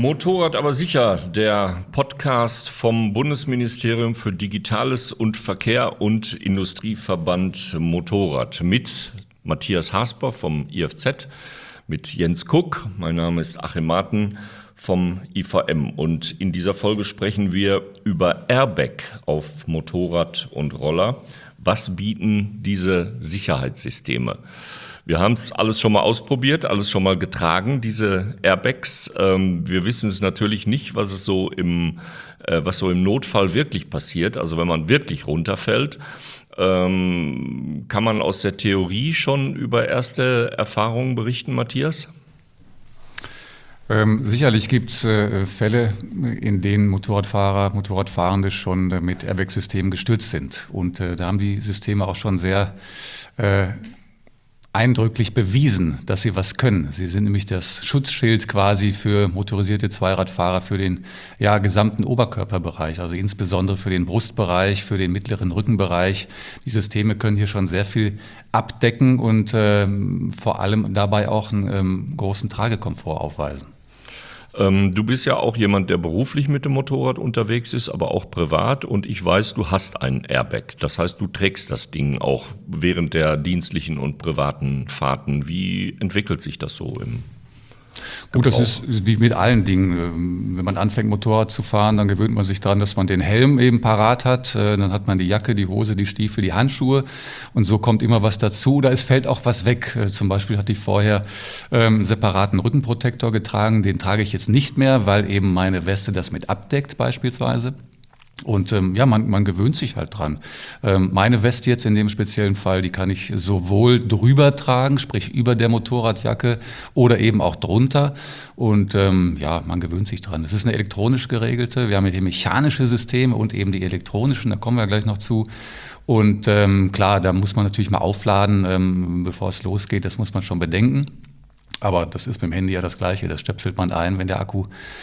Motorrad aber sicher, der Podcast vom Bundesministerium für Digitales und Verkehr und Industrieverband Motorrad mit Matthias Hasper vom IFZ, mit Jens Kuck. Mein Name ist Achim Marten vom IVM und in dieser Folge sprechen wir über Airbag auf Motorrad und Roller. Was bieten diese Sicherheitssysteme? Wir haben es alles schon mal ausprobiert, alles schon mal getragen, diese Airbags. Wir wissen es natürlich nicht, was so im Notfall wirklich passiert. Also wenn man wirklich runterfällt, kann man aus der Theorie schon über erste Erfahrungen berichten, Matthias? Sicherlich gibt es Fälle, in denen Motorradfahrende schon mit Airbag-Systemen gestürzt sind. Und da haben die Systeme auch schon sehr eindrücklich bewiesen, dass sie was können. Sie sind nämlich das Schutzschild quasi für motorisierte Zweiradfahrer für den gesamten Oberkörperbereich, also insbesondere für den Brustbereich, für den mittleren Rückenbereich. Die Systeme können hier schon sehr viel abdecken und vor allem dabei auch einen großen Tragekomfort aufweisen. Du bist ja auch jemand, der beruflich mit dem Motorrad unterwegs ist, aber auch privat. Und ich weiß, du hast einen Airbag. Das heißt, du trägst das Ding auch während der dienstlichen und privaten Fahrten. Wie entwickelt sich das so im Gut, das ist wie mit allen Dingen. Wenn man anfängt, Motorrad zu fahren, dann gewöhnt man sich daran, dass man den Helm eben parat hat. Dann hat man die Jacke, die Hose, die Stiefel, die Handschuhe. Und so kommt immer was dazu. Oder es fällt auch was weg. Zum Beispiel hatte ich vorher einen separaten Rückenprotektor getragen. Den trage ich jetzt nicht mehr, weil eben meine Weste das mit abdeckt beispielsweise. Und man gewöhnt sich halt dran. Meine Weste jetzt in dem speziellen Fall, die kann ich sowohl drüber tragen, sprich über der Motorradjacke oder eben auch drunter. Und man gewöhnt sich dran. Es ist eine elektronisch geregelte. Wir haben hier mechanische Systeme und eben die elektronischen, da kommen wir gleich noch zu. Und klar, da muss man natürlich mal aufladen, bevor es losgeht. Das muss man schon bedenken. Aber das ist mit dem Handy ja das Gleiche, das stöpselt man ein, wenn der Akku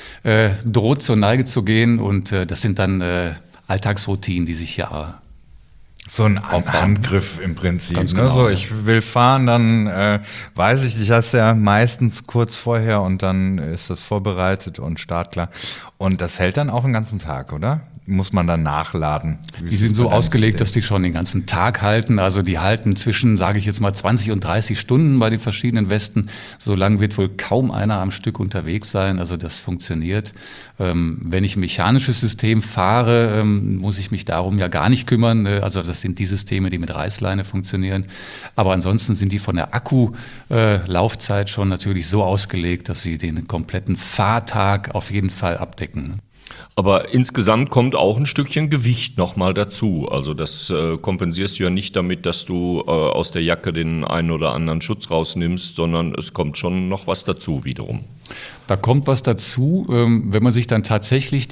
droht zur Neige zu gehen. Und das sind dann Alltagsroutinen, die sich hier so ein Handgriff im Prinzip. Ganz genau, ne? So, ich will fahren, dann weiß ich das ja meistens kurz vorher und dann ist das vorbereitet und startklar. Und das hält dann auch den ganzen Tag, oder? Muss man dann nachladen? Die sind so ausgelegt, dass die schon den ganzen Tag halten. Also die halten zwischen, sage ich jetzt mal, 20 und 30 Stunden bei den verschiedenen Westen. So lang wird wohl kaum einer am Stück unterwegs sein. Also das funktioniert. Wenn ich ein mechanisches System fahre, muss ich mich darum ja gar nicht kümmern. Also das sind die Systeme, die mit Reißleine funktionieren. Aber ansonsten sind die von der Akkulaufzeit schon natürlich so ausgelegt, dass sie den kompletten Fahrtag auf jeden Fall abdecken. Aber insgesamt kommt auch ein Stückchen Gewicht nochmal dazu. Also das kompensierst du ja nicht damit, dass du aus der Jacke den einen oder anderen Schutz rausnimmst, sondern es kommt schon noch was dazu wiederum. Da kommt was dazu, wenn man sich dann tatsächlich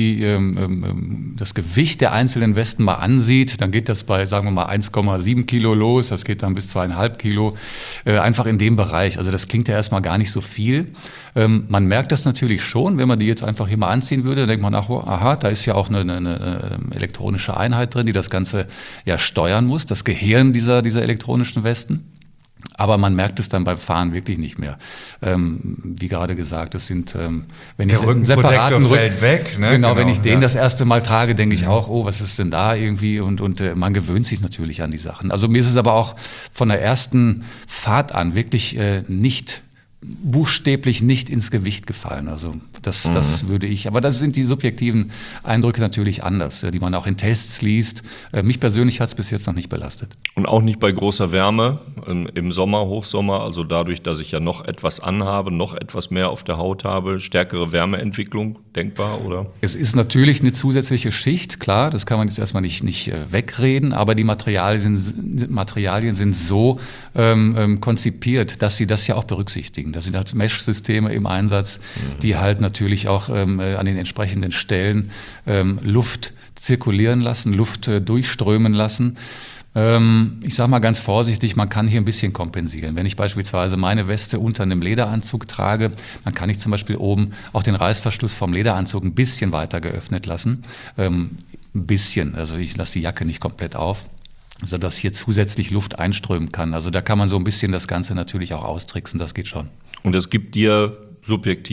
das Gewicht der einzelnen Westen mal ansieht, dann geht das bei, sagen wir mal, 1,7 Kilo los, das geht dann bis 2,5 Kilo, einfach in dem Bereich. Also das klingt ja erstmal gar nicht so viel. Man merkt das natürlich schon, wenn man die jetzt einfach hier mal anziehen würde, dann denkt man, aha, da ist ja auch eine elektronische Einheit drin, die das Ganze ja steuern muss, das Gehirn dieser elektronischen Westen. Aber man merkt es dann beim Fahren wirklich nicht mehr. Wie gerade gesagt, es sind, wenn ich einen separaten fällt weg, ne? Genau, wenn ich den das erste Mal trage, denke ich auch, was ist denn da irgendwie? Und man gewöhnt sich natürlich an die Sachen. Also mir ist es aber auch von der ersten Fahrt an wirklich buchstäblich nicht ins Gewicht gefallen. Also das würde ich, aber das sind die subjektiven Eindrücke natürlich anders, die man auch in Tests liest. Mich persönlich hat es bis jetzt noch nicht belastet. Und auch nicht bei großer Wärme im Sommer, Hochsommer, also dadurch, dass ich ja noch etwas anhabe, noch etwas mehr auf der Haut habe, stärkere Wärmeentwicklung denkbar, oder? Es ist natürlich eine zusätzliche Schicht, klar, das kann man jetzt erstmal nicht wegreden, aber die Materialien sind so konzipiert, dass sie das ja auch berücksichtigen. Da sind halt Mesh-Systeme im Einsatz, die halt natürlich auch an den entsprechenden Stellen Luft zirkulieren lassen, Luft durchströmen lassen. Ich sage mal ganz vorsichtig, man kann hier ein bisschen kompensieren. Wenn ich beispielsweise meine Weste unter einem Lederanzug trage, dann kann ich zum Beispiel oben auch den Reißverschluss vom Lederanzug ein bisschen weiter geöffnet lassen. Ein bisschen, also ich lasse die Jacke nicht komplett auf, sodass hier zusätzlich Luft einströmen kann. Also da kann man so ein bisschen das Ganze natürlich auch austricksen, das geht schon. Und es gibt dir subjektiv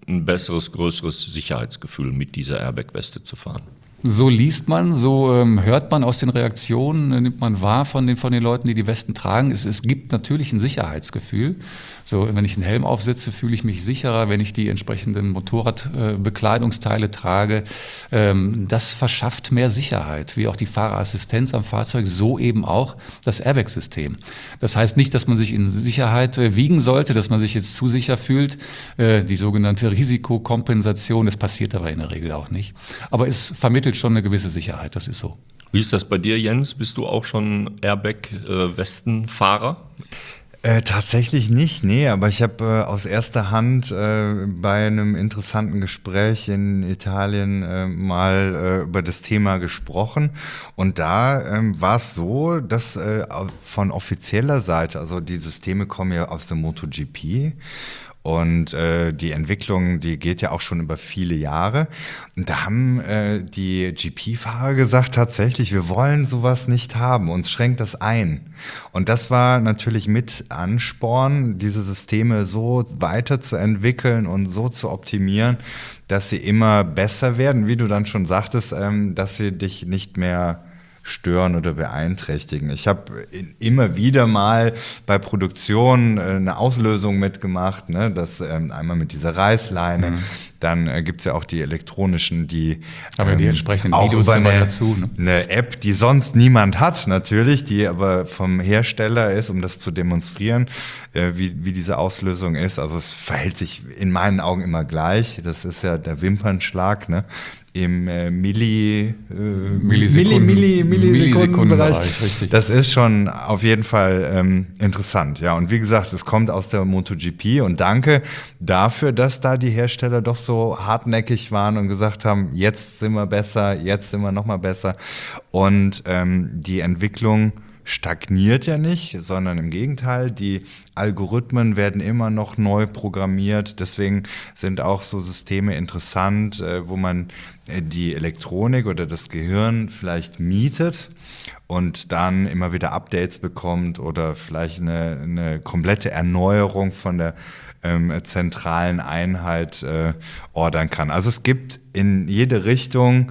ein besseres, größeres Sicherheitsgefühl, mit dieser Airbag-Weste zu fahren. So liest man, so hört man aus den Reaktionen, nimmt man wahr von den Leuten, die die Westen tragen. Es gibt natürlich ein Sicherheitsgefühl. So, wenn ich einen Helm aufsetze, fühle ich mich sicherer, wenn ich die entsprechenden Motorradbekleidungsteile trage. Das verschafft mehr Sicherheit, wie auch die Fahrerassistenz am Fahrzeug, so eben auch das Airbag-System. Das heißt nicht, dass man sich in Sicherheit wiegen sollte, dass man sich jetzt zu sicher fühlt. Die sogenannte Risikokompensation, das passiert aber in der Regel auch nicht. Aber es vermittelt schon eine gewisse Sicherheit, das ist so. Wie ist das bei dir, Jens? Bist du auch schon Airbag-Westenfahrer? Tatsächlich nicht, nee, aber ich habe aus erster Hand bei einem interessanten Gespräch in Italien mal über das Thema gesprochen und da war es so, dass von offizieller Seite, also die Systeme kommen ja aus der MotoGP, und die Entwicklung, die geht ja auch schon über viele Jahre. Und da haben die GP-Fahrer gesagt, tatsächlich, wir wollen sowas nicht haben, uns schränkt das ein. Und das war natürlich mit Ansporn, diese Systeme so weiterzuentwickeln und so zu optimieren, dass sie immer besser werden, wie du dann schon sagtest, dass sie dich nicht mehr stören oder beeinträchtigen. Ich habe immer wieder mal bei Produktionen eine Auslösung mitgemacht, ne? Das einmal mit dieser Reißleine, dann gibt's ja auch die elektronischen, die aber die entsprechenden auch Videos über dazu, ne? Eine App, die sonst niemand hat natürlich, die aber vom Hersteller ist, um das zu demonstrieren, wie diese Auslösung ist. Also es verhält sich in meinen Augen immer gleich. Das ist ja der Wimpernschlag, ne? Im Millisekundenbereich. Richtig. Das ist schon auf jeden Fall interessant. Ja, und wie gesagt, es kommt aus der MotoGP und danke dafür, dass da die Hersteller doch so hartnäckig waren und gesagt haben, jetzt sind wir besser, jetzt sind wir noch mal besser. Und die Entwicklung stagniert ja nicht, sondern im Gegenteil, die Algorithmen werden immer noch neu programmiert. Deswegen sind auch so Systeme interessant, wo man die Elektronik oder das Gehirn vielleicht mietet und dann immer wieder Updates bekommt oder vielleicht eine komplette Erneuerung von der zentralen Einheit ordern kann. Also es gibt in jede Richtung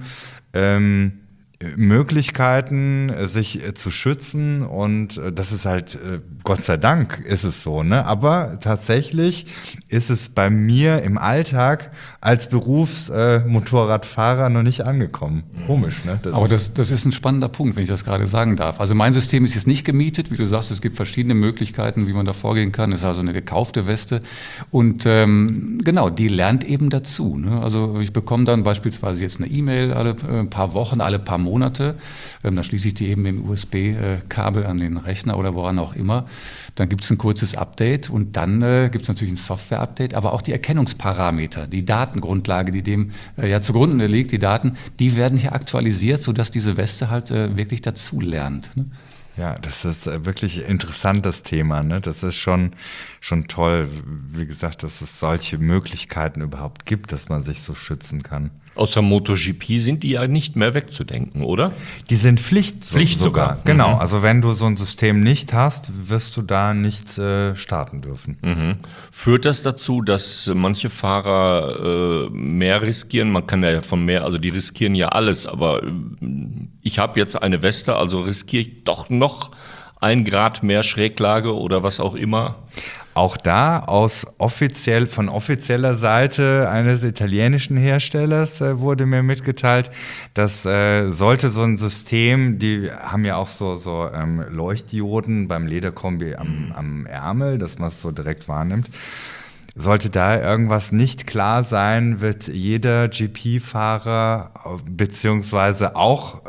Möglichkeiten, sich zu schützen und das ist halt, Gott sei Dank ist es so, ne? Aber tatsächlich ist es bei mir im Alltag als Berufsmotorradfahrer noch nicht angekommen. Komisch, ne? Aber das ist ein spannender Punkt, wenn ich das gerade sagen darf. Also mein System ist jetzt nicht gemietet, wie du sagst, es gibt verschiedene Möglichkeiten, wie man da vorgehen kann. Es ist also eine gekaufte Weste und genau, die lernt eben dazu, ne? Also ich bekomme dann beispielsweise jetzt eine E-Mail alle paar Wochen, alle paar Monate, dann schließe ich die eben mit dem USB-Kabel an den Rechner oder woran auch immer. Dann gibt es ein kurzes Update und dann gibt es natürlich ein Software-Update, aber auch die Erkennungsparameter, die Datengrundlage, die dem ja zugrunde liegt, die Daten, die werden hier aktualisiert, sodass diese Weste halt wirklich dazu lernt, ne? Ja, das ist wirklich interessant, das Thema, ne? Das ist schon toll, wie gesagt, dass es solche Möglichkeiten überhaupt gibt, dass man sich so schützen kann. Außer MotoGP sind die ja nicht mehr wegzudenken, oder? Die sind Pflicht sogar. Genau, Mhm. also wenn du so ein System nicht hast, wirst du da nicht starten dürfen. Mhm. Führt das dazu, dass manche Fahrer mehr riskieren? Man kann ja von mehr, also die riskieren ja alles, aber ich habe jetzt eine Weste, also riskiere ich doch noch 1 Grad mehr Schräglage oder was auch immer? Auch da von offizieller Seite eines italienischen Herstellers wurde mir mitgeteilt, dass sollte so ein System, die haben ja auch so Leuchtdioden beim Lederkombi am Ärmel, dass man es so direkt wahrnimmt. Sollte da irgendwas nicht klar sein, wird jeder GP-Fahrer beziehungsweise auch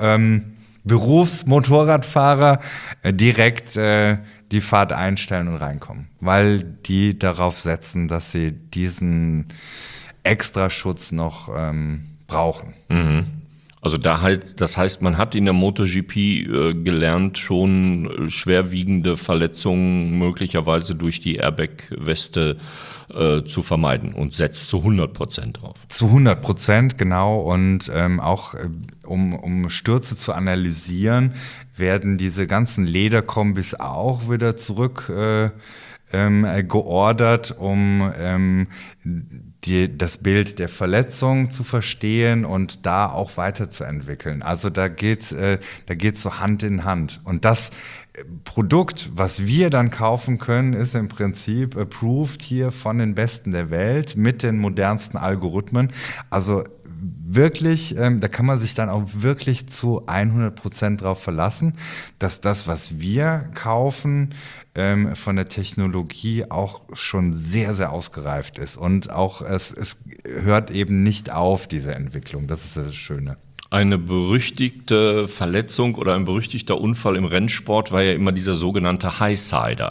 Berufsmotorradfahrer direkt die Fahrt einstellen und reinkommen, weil die darauf setzen, dass sie diesen Extraschutz noch brauchen. Mhm. Also das heißt, man hat in der MotoGP gelernt, schon schwerwiegende Verletzungen möglicherweise durch die Airbag-Weste zu vermeiden und setzt zu 100% drauf. Zu 100%, genau. Und auch um Stürze zu analysieren, werden diese ganzen Lederkombis auch wieder zurück geordert, um das Bild der Verletzung zu verstehen und da auch weiterzuentwickeln. Also da geht's so Hand in Hand. Und das Produkt, was wir dann kaufen können, ist im Prinzip approved hier von den Besten der Welt mit den modernsten Algorithmen. Also wirklich, da kann man sich dann auch wirklich zu 100% drauf verlassen, dass das, was wir kaufen, von der Technologie auch schon sehr, sehr ausgereift ist. Und auch es hört eben nicht auf, diese Entwicklung. Das ist das Schöne. Eine berüchtigte Verletzung oder ein berüchtigter Unfall im Rennsport war ja immer dieser sogenannte Highsider,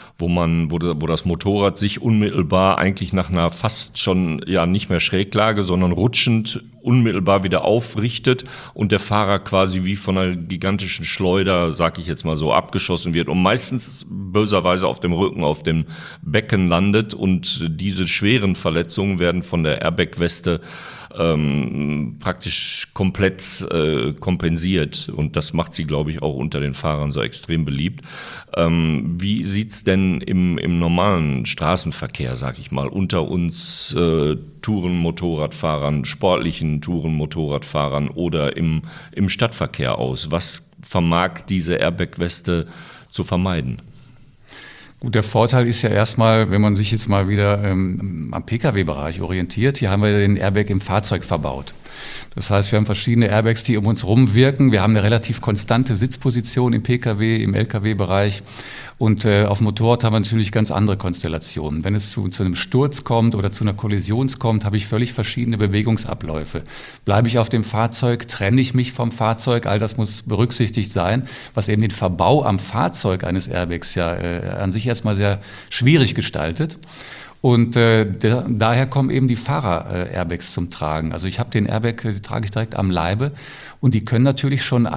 wo das Motorrad sich unmittelbar eigentlich nach einer fast schon nicht mehr Schräglage, sondern rutschend unmittelbar wieder aufrichtet und der Fahrer quasi wie von einer gigantischen Schleuder, sag ich jetzt mal so, abgeschossen wird und meistens böserweise auf dem Rücken, auf dem Becken landet und diese schweren Verletzungen werden von der Airbag-Weste praktisch komplett kompensiert und das macht sie, glaube ich, auch unter den Fahrern so extrem beliebt. Wie sieht's denn im normalen Straßenverkehr, sag ich mal, unter uns Tourenmotorradfahrern, sportlichen Tourenmotorradfahrern oder im Stadtverkehr aus? Was vermag diese Airbag-Weste zu vermeiden? Gut, der Vorteil ist ja erstmal, wenn man sich jetzt mal wieder am Pkw-Bereich orientiert, hier haben wir den Airbag im Fahrzeug verbaut. Das heißt, wir haben verschiedene Airbags, die um uns rum wirken. Wir haben eine relativ konstante Sitzposition im Pkw, im Lkw-Bereich. Und auf dem Motorrad haben wir natürlich ganz andere Konstellationen. Wenn es zu einem Sturz kommt oder zu einer Kollision kommt, habe ich völlig verschiedene Bewegungsabläufe. Bleibe ich auf dem Fahrzeug, trenne ich mich vom Fahrzeug, all das muss berücksichtigt sein, was eben den Verbau am Fahrzeug eines Airbags ja an sich erstmal sehr schwierig gestaltet. Und daher kommen eben die Fahrer-Airbags zum Tragen. Also ich habe den Airbag, die trage ich direkt am Leibe und die können natürlich schon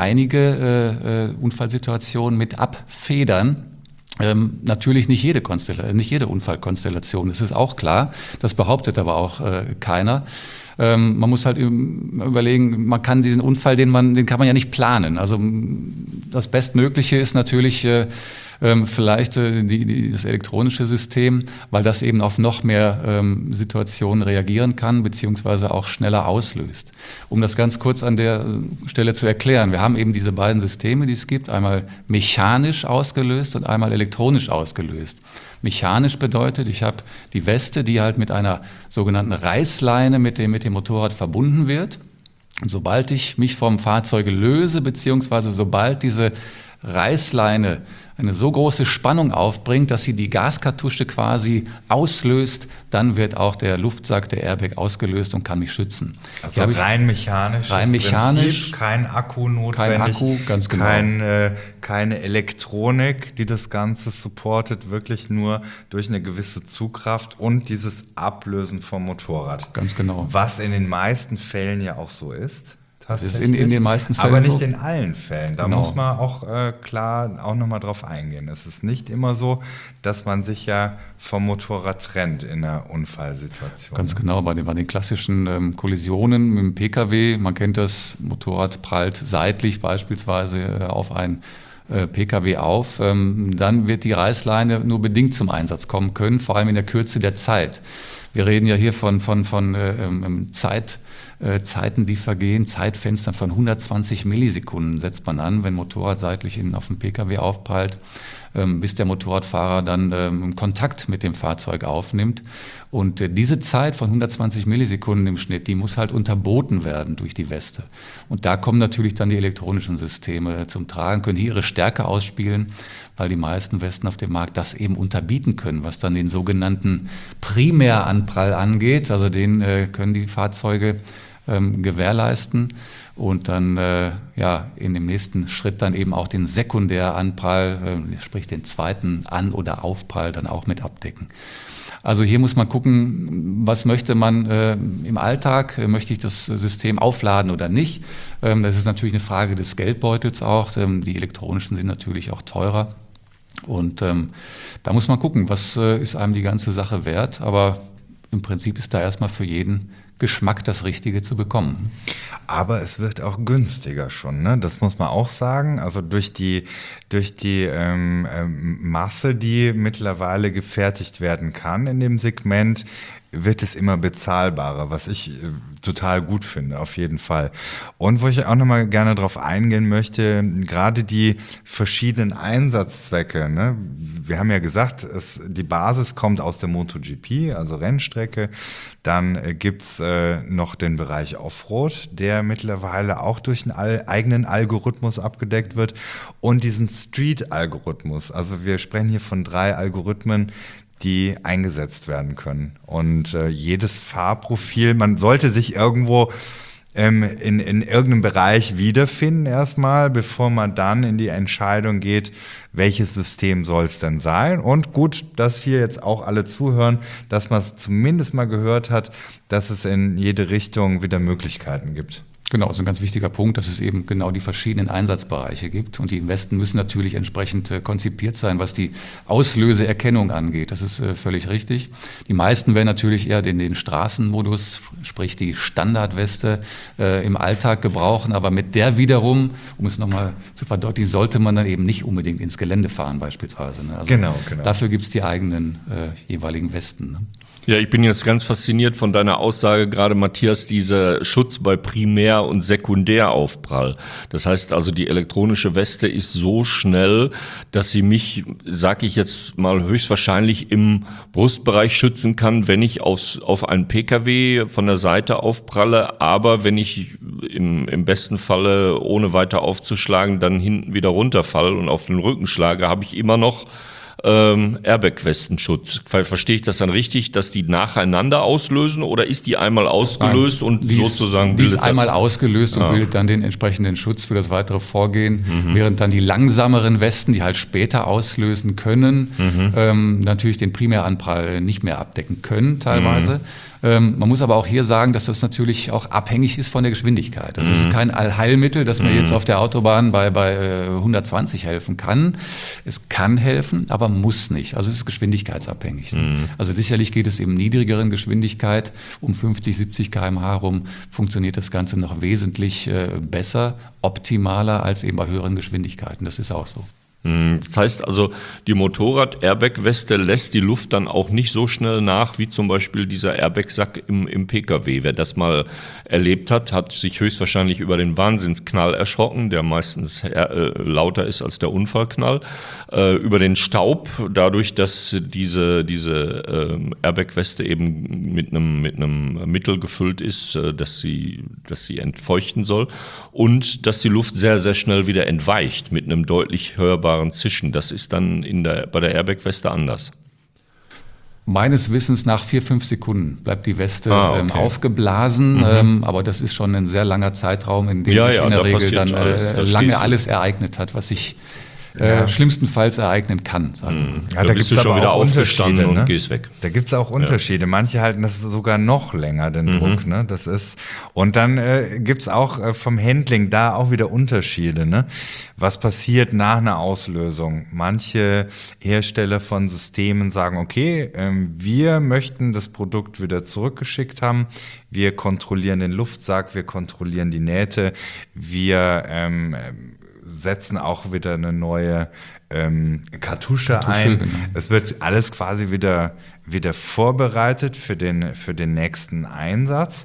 einige Unfallsituationen mit abfedern. Natürlich nicht jede Unfallkonstellation, das ist auch klar, das behauptet aber auch keiner. Man muss halt überlegen, man kann diesen Unfall, den kann man ja nicht planen. Also das Bestmögliche ist natürlich vielleicht das elektronische System, weil das eben auf noch mehr Situationen reagieren kann, beziehungsweise auch schneller auslöst. Um das ganz kurz an der Stelle zu erklären, wir haben eben diese beiden Systeme, die es gibt, einmal mechanisch ausgelöst und einmal elektronisch ausgelöst. Mechanisch bedeutet, ich habe die Weste, die halt mit einer sogenannten Reißleine mit dem Motorrad verbunden wird. Und sobald ich mich vom Fahrzeug löse, beziehungsweise sobald diese Reißleine eine so große Spannung aufbringt, dass sie die Gaskartusche quasi auslöst, dann wird auch der Luftsack, der Airbag ausgelöst und kann mich schützen. Also rein mechanisch. Prinzip, kein Akku notwendig. Kein Akku, ganz genau. Keine Elektronik, die das Ganze supportet, wirklich nur durch eine gewisse Zugkraft und dieses Ablösen vom Motorrad. Ganz genau. Was in den meisten Fällen ja auch so ist. Das ist in den meisten Fällen aber nicht so. In allen Fällen. Da muss man auch klar auch nochmal drauf eingehen. Es ist nicht immer so, dass man sich ja vom Motorrad trennt in einer Unfallsituation. Ganz genau, bei den klassischen Kollisionen mit dem Pkw, man kennt das, Motorrad prallt seitlich beispielsweise auf ein Pkw auf, dann wird die Reißleine nur bedingt zum Einsatz kommen können, vor allem in der Kürze der Zeit. Wir reden ja hier von Zeiten, die vergehen, Zeitfenstern von 120 Millisekunden setzt man an, wenn Motorrad seitlich auf den Pkw aufprallt, bis der Motorradfahrer dann Kontakt mit dem Fahrzeug aufnimmt. Und diese Zeit von 120 Millisekunden im Schnitt, die muss halt unterboten werden durch die Weste. Und da kommen natürlich dann die elektronischen Systeme zum Tragen, können hier ihre Stärke ausspielen, weil die meisten Westen auf dem Markt das eben unterbieten können, was dann den sogenannten Primäranprall angeht. Also den können die Fahrzeuge gewährleisten und dann in dem nächsten Schritt dann eben auch den Sekundäranprall, sprich den zweiten An- oder Aufprall dann auch mit abdecken. Also hier muss man gucken, was möchte man im Alltag, möchte ich das System aufladen oder nicht. Das ist natürlich eine Frage des Geldbeutels auch, die elektronischen sind natürlich auch teurer und da muss man gucken, was ist einem die ganze Sache wert, aber im Prinzip ist da erstmal für jeden Geschmack das Richtige zu bekommen. Aber es wird auch günstiger schon, ne? Das muss man auch sagen. Also durch die Masse, die mittlerweile gefertigt werden kann in dem Segment, wird es immer bezahlbarer, was ich total gut finde, auf jeden Fall. Und wo ich auch nochmal gerne drauf eingehen möchte, gerade die verschiedenen Einsatzzwecke, ne? Wir haben ja gesagt, die Basis kommt aus der MotoGP, also Rennstrecke. Dann gibt's noch den Bereich Offroad, der mittlerweile auch durch einen eigenen Algorithmus abgedeckt wird und diesen Street-Algorithmus. Also wir sprechen hier von 3 Algorithmen, die eingesetzt werden können. Und jedes Fahrprofil, man sollte sich irgendwo in irgendeinem Bereich wiederfinden erstmal, bevor man dann in die Entscheidung geht, welches System soll es denn sein. Und gut, dass hier jetzt auch alle zuhören, dass man es zumindest mal gehört hat, dass es in jede Richtung wieder Möglichkeiten gibt. Genau, das ist ein ganz wichtiger Punkt, dass es eben genau die verschiedenen Einsatzbereiche gibt. Und die Westen müssen natürlich entsprechend konzipiert sein, was die Auslöseerkennung angeht. Das ist völlig richtig. Die meisten werden natürlich eher den Straßenmodus, sprich die Standardweste im Alltag gebrauchen. Aber mit der wiederum, um es nochmal zu verdeutlichen, sollte man dann eben nicht unbedingt ins Gelände fahren beispielsweise. Ne? Also genau. Dafür gibt es die eigenen jeweiligen Westen. Ne? Ja, ich bin jetzt ganz fasziniert von deiner Aussage gerade, Matthias, dieser Schutz bei Primär- und Sekundäraufprall. Das heißt also, die elektronische Weste ist so schnell, dass sie mich, sag ich jetzt mal, höchstwahrscheinlich im Brustbereich schützen kann, wenn ich auf einen PKW von der Seite aufpralle, aber wenn ich im besten Falle, ohne weiter aufzuschlagen, dann hinten wieder runterfalle und auf den Rücken schlage, habe ich immer noch Airbag-Westenschutz. Verstehe ich das dann richtig, dass die nacheinander auslösen oder ist die einmal ausgelöst? Nein, und sozusagen bildet bildet das? Die ist einmal ausgelöst und bildet dann den entsprechenden Schutz für das weitere Vorgehen, während dann die langsameren Westen, die halt später auslösen können, natürlich den Primäranprall nicht mehr abdecken können teilweise. Man muss aber auch hier sagen, dass das natürlich auch abhängig ist von der Geschwindigkeit. Das ist kein Allheilmittel, dass man jetzt auf der Autobahn bei 120 helfen kann. Es kann helfen, aber muss nicht. Also es ist geschwindigkeitsabhängig. Also sicherlich geht es im niedrigeren Geschwindigkeit, um 50, 70 km/h rum, funktioniert das Ganze noch wesentlich besser, optimaler als eben bei höheren Geschwindigkeiten. Das ist auch so. Das heißt also, die Motorrad-Airbag-Weste lässt die Luft dann auch nicht so schnell nach, wie zum Beispiel dieser Airbag-Sack im Pkw. Wer das mal erlebt hat, hat sich höchstwahrscheinlich über den Wahnsinnsknall erschrocken, der meistens lauter ist als der Unfallknall. Über den Staub, dadurch, dass diese Airbag-Weste eben mit einem Mittel gefüllt ist, dass sie entfeuchten soll. Und dass die Luft sehr, sehr schnell wieder entweicht mit einem deutlich hörbaren Zischen. Das ist dann bei der Airbag-Weste anders. Meines Wissens nach 4-5 Sekunden bleibt die Weste aufgeblasen, aber das ist schon ein sehr langer Zeitraum, in dem sich in der Regel dann lange alles ereignet hat, was sich schlimmstenfalls ereignen kann. Ja, da bist du schon wieder aufgestanden und gehst weg. Da gibt es auch Unterschiede. Manche halten das sogar noch länger, den Druck. Ne? Das ist, und dann gibt es auch vom Handling da auch wieder Unterschiede. Ne? Was passiert nach einer Auslösung? Manche Hersteller von Systemen sagen, okay, wir möchten das Produkt wieder zurückgeschickt haben. Wir kontrollieren den Luftsack, wir kontrollieren die Nähte, wir setzen auch wieder eine neue Kartusche ein. Genau. Es wird alles quasi wieder vorbereitet für den nächsten Einsatz.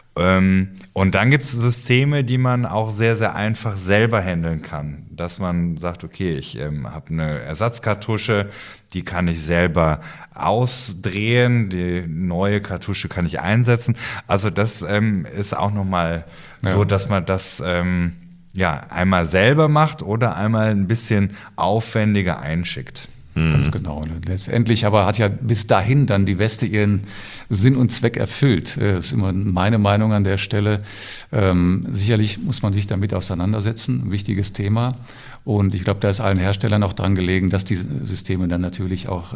Und dann gibt es Systeme, die man auch sehr, sehr einfach selber handeln kann. Dass man sagt, okay, ich habe eine Ersatzkartusche, die kann ich selber ausdrehen, die neue Kartusche kann ich einsetzen. Also das ist auch nochmal so, dass man das einmal selber macht oder einmal ein bisschen aufwendiger einschickt. Ganz genau. Letztendlich aber hat ja bis dahin dann die Weste ihren Sinn und Zweck erfüllt. Das ist immer meine Meinung an der Stelle. Sicherlich muss man sich damit auseinandersetzen, ein wichtiges Thema. Und ich glaube, da ist allen Herstellern auch dran gelegen, dass die Systeme dann natürlich auch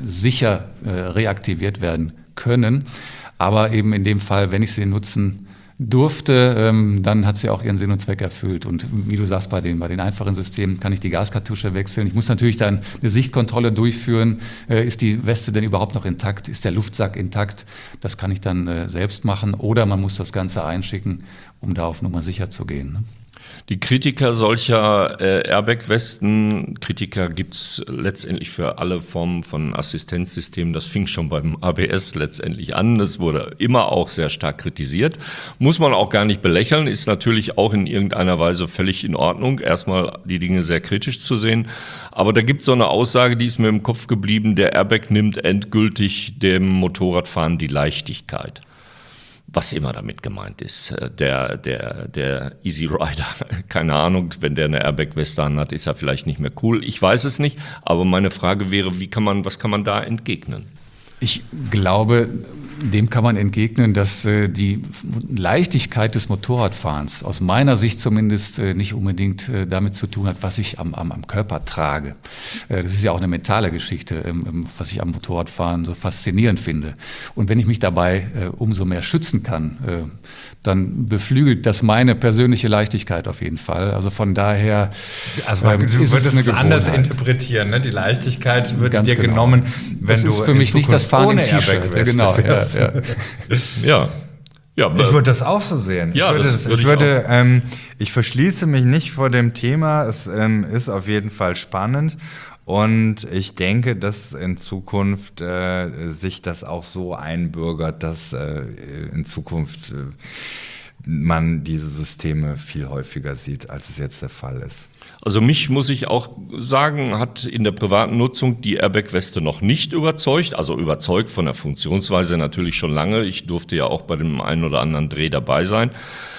sicher reaktiviert werden können. Aber eben in dem Fall, wenn ich sie nutzen durfte, dann hat sie auch ihren Sinn und Zweck erfüllt. Und wie du sagst, bei den einfachen Systemen kann ich die Gaskartusche wechseln. Ich muss natürlich dann eine Sichtkontrolle durchführen. Ist die Weste denn überhaupt noch intakt? Ist der Luftsack intakt? Das kann ich dann selbst machen. Oder man muss das Ganze einschicken, um da auf Nummer sicher zu gehen. Ne? Die Kritiker solcher Airbag-Westen, Kritiker gibt es letztendlich für alle Formen von Assistenzsystemen. Das fing schon beim ABS letztendlich an. Das wurde immer auch sehr stark kritisiert. Muss man auch gar nicht belächeln, ist natürlich auch in irgendeiner Weise völlig in Ordnung, erstmal die Dinge sehr kritisch zu sehen. Aber da gibt es so eine Aussage, die ist mir im Kopf geblieben, der Airbag nimmt endgültig dem Motorradfahren die Leichtigkeit. Was immer damit gemeint ist. Der Easy Rider, keine Ahnung, wenn der eine Airbag-Weste anhat, ist er vielleicht nicht mehr cool. Ich weiß es nicht, aber meine Frage wäre, was kann man da entgegnen? Ich glaube, dem kann man entgegnen, dass die Leichtigkeit des Motorradfahrens aus meiner Sicht zumindest nicht unbedingt damit zu tun hat, was ich am Körper trage. Das ist ja auch eine mentale Geschichte, was ich am Motorradfahren so faszinierend finde. Und wenn ich mich dabei umso mehr schützen kann, dann beflügelt das meine persönliche Leichtigkeit auf jeden Fall. Also von daher du würdest es anders interpretieren. Ne? Die Leichtigkeit wird dir genommen, wenn das ist für mich nicht das Fahren im T-Shirt. Genau, ja. Ich würde das auch so sehen. Ja, ich verschließe mich nicht vor dem Thema. Es ist auf jeden Fall spannend. Und ich denke, dass in Zukunft sich das auch so einbürgert, dass in Zukunft man diese Systeme viel häufiger sieht, als es jetzt der Fall ist. Also mich, muss ich auch sagen, hat in der privaten Nutzung die Airbag-Weste noch nicht überzeugt. Also überzeugt von der Funktionsweise natürlich schon lange. Ich durfte ja auch bei dem einen oder anderen Dreh dabei sein.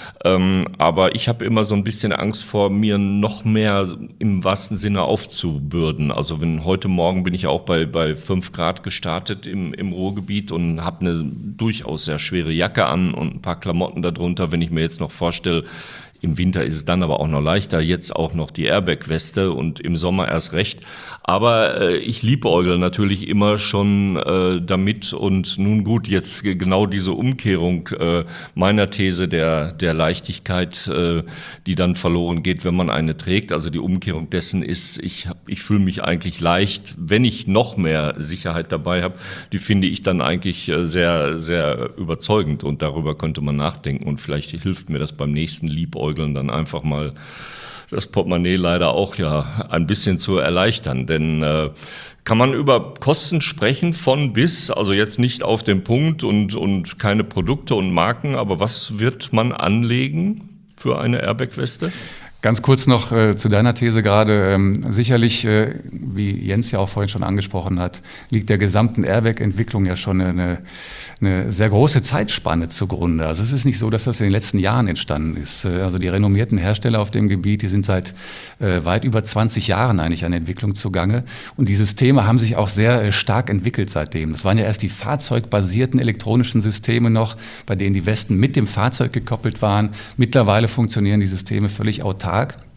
Aber ich habe immer so ein bisschen Angst vor, mir noch mehr im wahrsten Sinne aufzubürden. Also heute Morgen bin ich auch bei 5 Grad gestartet im Ruhrgebiet und habe eine durchaus sehr schwere Jacke an und ein paar Klamotten darunter. Wenn ich mir jetzt noch vorstelle, im Winter ist es dann aber auch noch leichter, jetzt auch noch die Airbag-Weste und im Sommer erst recht. Aber ich liebäugle natürlich immer schon damit und nun gut, jetzt genau diese Umkehrung meiner These der Leichtigkeit, die dann verloren geht, wenn man eine trägt. Also die Umkehrung dessen ist, ich fühle mich eigentlich leicht, wenn ich noch mehr Sicherheit dabei habe, die finde ich dann eigentlich sehr, sehr überzeugend und darüber könnte man nachdenken und vielleicht hilft mir das beim nächsten Liebäugeln dann einfach mal das Portemonnaie leider auch ja ein bisschen zu erleichtern. Denn kann man über Kosten sprechen von bis, also jetzt nicht auf den Punkt und keine Produkte und Marken, aber was wird man anlegen für eine Airbag-Weste? Ganz kurz noch zu deiner These gerade. Sicherlich, wie Jens ja auch vorhin schon angesprochen hat, liegt der gesamten Airbag-Entwicklung ja schon eine sehr große Zeitspanne zugrunde. Also es ist nicht so, dass das in den letzten Jahren entstanden ist. Also die renommierten Hersteller auf dem Gebiet, die sind seit weit über 20 Jahren eigentlich an Entwicklung zugange. Und die Systeme haben sich auch sehr stark entwickelt seitdem. Das waren ja erst die fahrzeugbasierten elektronischen Systeme noch, bei denen die Westen mit dem Fahrzeug gekoppelt waren. Mittlerweile funktionieren die Systeme völlig autark.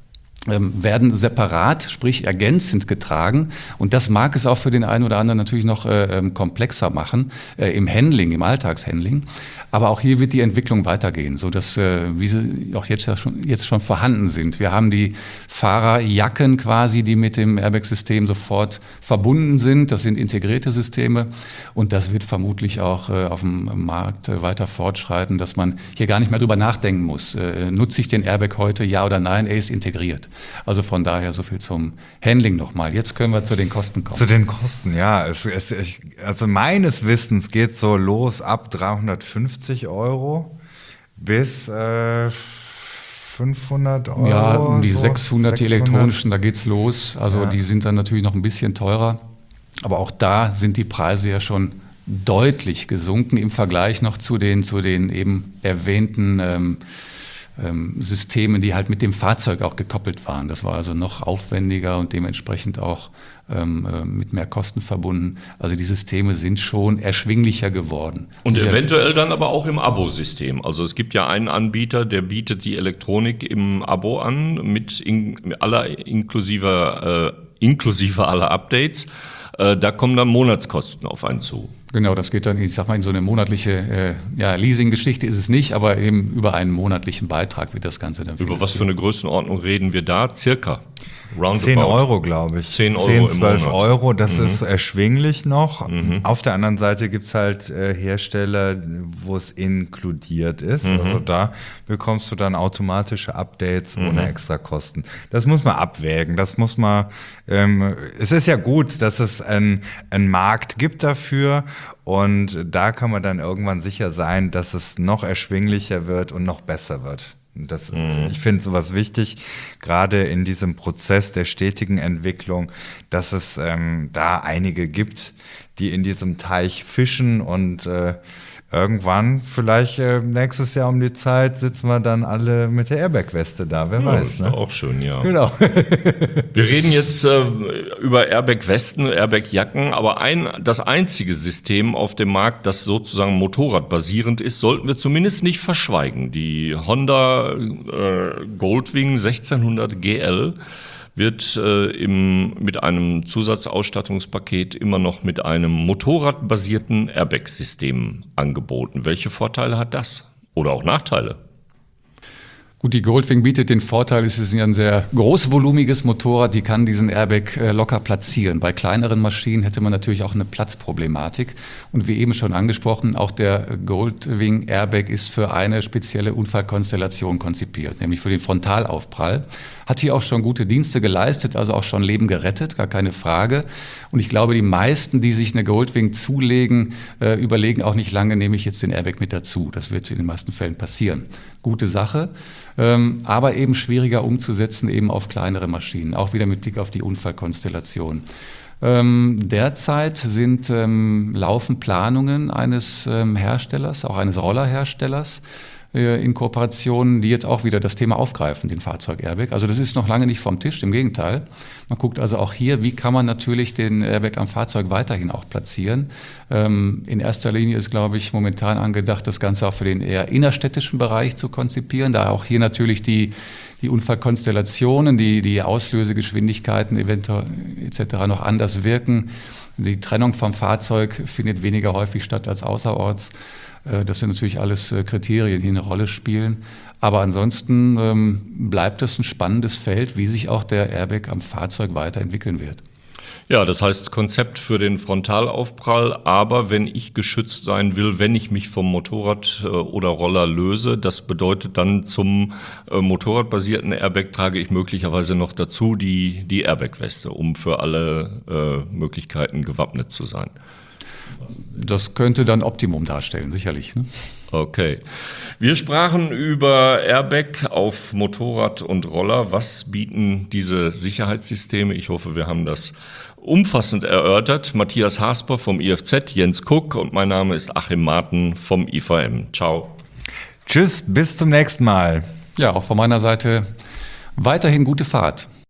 Werden separat, sprich ergänzend getragen. Und das mag es auch für den einen oder anderen natürlich noch komplexer machen im Handling, im Alltagshandling. Aber auch hier wird die Entwicklung weitergehen, sodass, wie sie auch jetzt schon vorhanden sind. Wir haben die Fahrerjacken quasi, die mit dem Airbag-System sofort verbunden sind. Das sind integrierte Systeme. Und das wird vermutlich auch auf dem Markt weiter fortschreiten, dass man hier gar nicht mehr drüber nachdenken muss. Nutze ich den Airbag heute, ja oder nein? Er ist integriert. Also von daher so viel zum Handling nochmal. Jetzt können wir zu den Kosten kommen. Zu den Kosten, ja. Also meines Wissens geht es so los ab 350 € bis 500 €. Ja, um die 600, die elektronischen, da geht's los. Also die sind dann natürlich noch ein bisschen teurer. Aber auch da sind die Preise ja schon deutlich gesunken im Vergleich noch zu den eben erwähnten Systemen, die halt mit dem Fahrzeug auch gekoppelt waren. Das war also noch aufwendiger und dementsprechend auch mit mehr Kosten verbunden. Also die Systeme sind schon erschwinglicher geworden. Und eventuell dann aber auch im Abo-System. Also es gibt ja einen Anbieter, der bietet die Elektronik im Abo an, inklusive aller Updates. Da kommen dann Monatskosten auf einen zu. Genau, das geht dann, ich sag mal, in so eine monatliche Leasing-Geschichte ist es nicht, aber eben über einen monatlichen Beitrag wird das Ganze dann finanziert. Über was für eine Größenordnung reden wir da? Circa? 10 Euro, glaube ich. 10, 12 Euro, das ist erschwinglich noch. Auf der anderen Seite gibt es halt Hersteller, wo es inkludiert ist. Also da bekommst du dann automatische Updates ohne extra Kosten. Das muss man abwägen. Das muss man. Es ist ja gut, dass es einen Markt gibt dafür. Und da kann man dann irgendwann sicher sein, dass es noch erschwinglicher wird und noch besser wird. Ich finde sowas wichtig, gerade in diesem Prozess der stetigen Entwicklung, dass es da einige gibt, die in diesem Teich fischen und irgendwann, vielleicht nächstes Jahr um die Zeit, sitzen wir dann alle mit der Airbag-Weste da, wer weiß. Das ist auch schön, ja. Genau. Wir reden jetzt über Airbag-Westen, Airbag-Jacken, aber das einzige System auf dem Markt, das sozusagen motorradbasierend ist, sollten wir zumindest nicht verschweigen. Die Honda Goldwing 1600 GL wird mit einem Zusatzausstattungspaket immer noch mit einem motorradbasierten Airbag-System angeboten. Welche Vorteile hat das? Oder auch Nachteile? Gut, die Goldwing bietet den Vorteil, es ist ein sehr großvolumiges Motorrad, die kann diesen Airbag locker platzieren. Bei kleineren Maschinen hätte man natürlich auch eine Platzproblematik. Und wie eben schon angesprochen, auch der Goldwing Airbag ist für eine spezielle Unfallkonstellation konzipiert, nämlich für den Frontalaufprall. Hat hier auch schon gute Dienste geleistet, also auch schon Leben gerettet, gar keine Frage. Und ich glaube, die meisten, die sich eine Goldwing zulegen, überlegen auch nicht lange, nehme ich jetzt den Airbag mit dazu. Das wird in den meisten Fällen passieren. Gute Sache, aber eben schwieriger umzusetzen, eben auf kleinere Maschinen, auch wieder mit Blick auf die Unfallkonstellation. Derzeit laufen Planungen eines Herstellers, auch eines Rollerherstellers, in Kooperationen, die jetzt auch wieder das Thema aufgreifen, den Fahrzeug-Airbag. Also das ist noch lange nicht vom Tisch, im Gegenteil. Man guckt also auch hier, wie kann man natürlich den Airbag am Fahrzeug weiterhin auch platzieren. In erster Linie ist, glaube ich, momentan angedacht, das Ganze auch für den eher innerstädtischen Bereich zu konzipieren, da auch hier natürlich die Unfallkonstellationen, die Auslösegeschwindigkeiten eventuell etc. noch anders wirken. Die Trennung vom Fahrzeug findet weniger häufig statt als außerorts. Das sind natürlich alles Kriterien, die eine Rolle spielen. Aber ansonsten bleibt es ein spannendes Feld, wie sich auch der Airbag am Fahrzeug weiterentwickeln wird. Ja, das heißt Konzept für den Frontalaufprall, aber wenn ich geschützt sein will, wenn ich mich vom Motorrad oder Roller löse, das bedeutet dann zum motorradbasierten Airbag trage ich möglicherweise noch dazu die Airbag-Weste, um für alle Möglichkeiten gewappnet zu sein. Das könnte dann Optimum darstellen, sicherlich. Ne? Okay. Wir sprachen über Airbag auf Motorrad und Roller. Was bieten diese Sicherheitssysteme? Ich hoffe, wir haben das umfassend erörtert. Matthias Hasper vom IFZ, Jens Kuck und mein Name ist Achim Marten vom IVM. Ciao. Tschüss, bis zum nächsten Mal. Ja, auch von meiner Seite weiterhin gute Fahrt.